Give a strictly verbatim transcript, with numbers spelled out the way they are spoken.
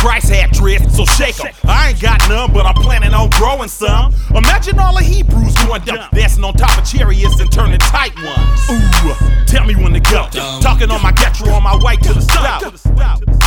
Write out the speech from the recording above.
Christ had dreads, so shake 'em. I ain't got none, but I'm planning on growing some. Imagine all the Hebrews doing dumb, dancing on top of chariots and turning tight ones. Ooh, tell me when to go. Talking on my Getro on my way to the stop.